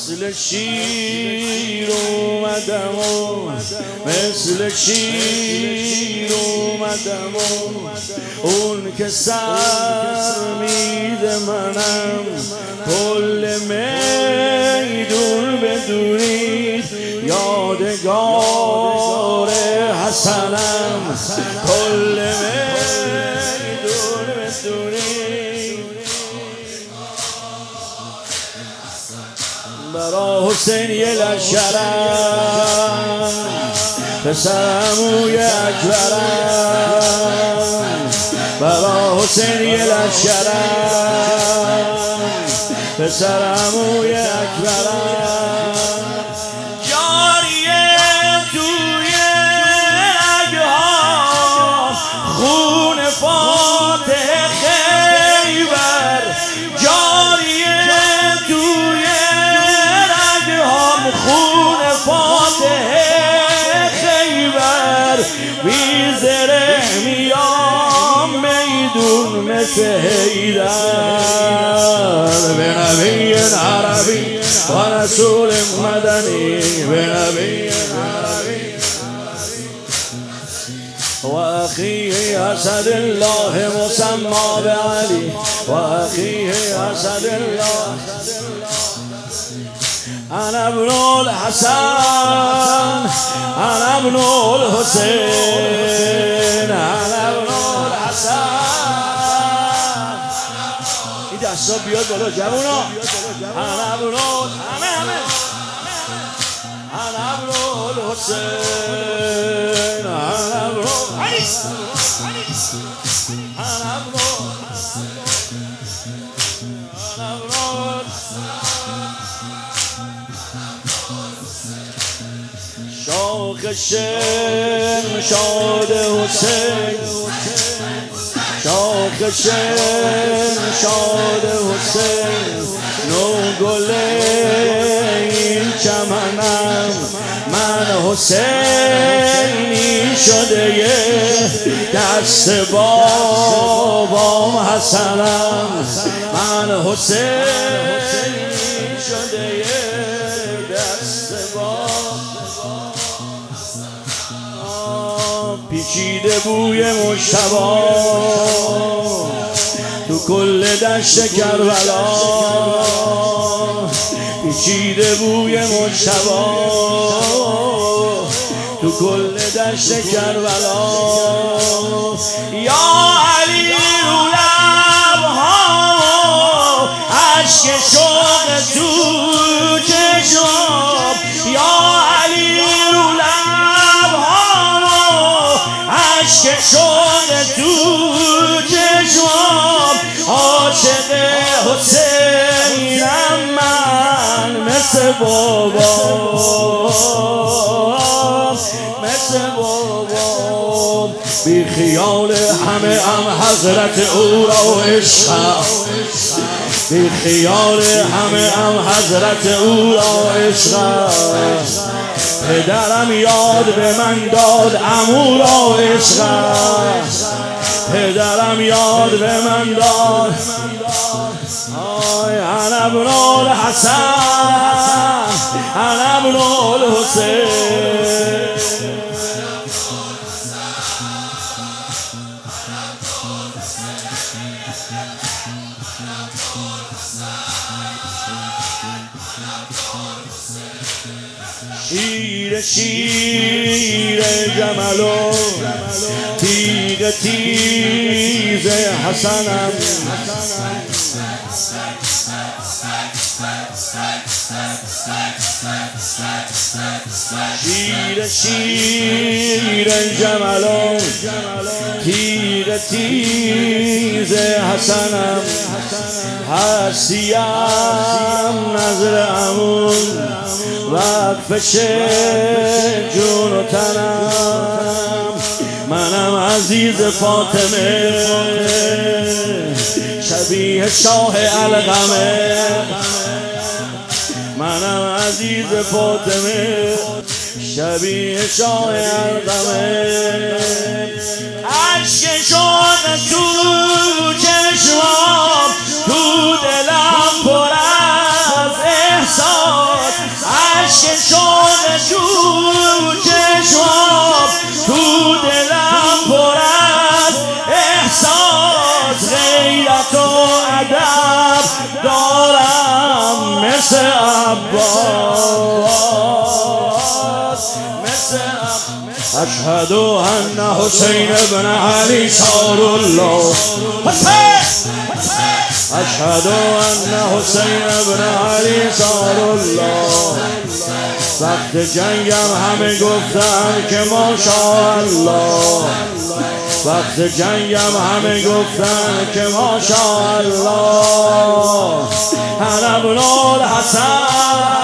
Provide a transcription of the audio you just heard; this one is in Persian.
مثل شیر اومدم و مثل شیر اومدم و اون که سر میده منم کل میدون بدونید یادگار حسنم کل میدون بدونید برا حسین یه لشکرم پسرم اوی اکبرم برا حسین یه لشکرم پسرم اوی اکبرم جاریه توی رگها خون فاتح خیبر جاریه توی رگها خون فاتح خیبر بی زره میام میدون مثل حیدر به نبی عربی و رسول مدنی به نبی عربی و اخیه اسد الله مسمى بعلی و اخیه اسد الله انا ابن الحسن انا ابن الحسین انا ابن الحسن این دستا بیاد بالا جوونا انا ابن همه انا ابن الحسین انا ابن علی انا ابن شاخ شمشاد حسین شاخ شمشاد حسین نو گل این چمنم من حسینی شده یه دست بابام حسنم من حسینی شده یه دست بابام پیچیده بوی مجتبی تو کل دشت کربلا پیچیده بوی مجتبی تو کل دشت کربلا یا علی رو لبها عشق شوق تو چشم یا علی رو عشق شوق تو چشم عاشق حسینم من مثل بابا مثل بابا بی خیال همه حضرت او را عشقم بی خیال همه حضرت او را عشقم پدرم یاد به من داد عمو را عشقم پدرم یاد به من داد انا ابن الحسن انا ابن الحسین شیر جمل و تیغ تیز حسنم شیر جمل و تیغ تیز حسنم هستیم نظر امون وقفش جون و تنم منم عزیز فاطمه شبیه شاه القمه منم عزیز فاطمه شبیه شاه القمه عشق شوق تو چشمام تو دلم پر از احساس اشهد ان حسین ابن علی صار الله اشهد ان حسین ابن علی صار الله وقت جنگم همه گفتن که ماشاءالله وقت جنگم همه گفتن که ماشاءالله انا ابن الحسن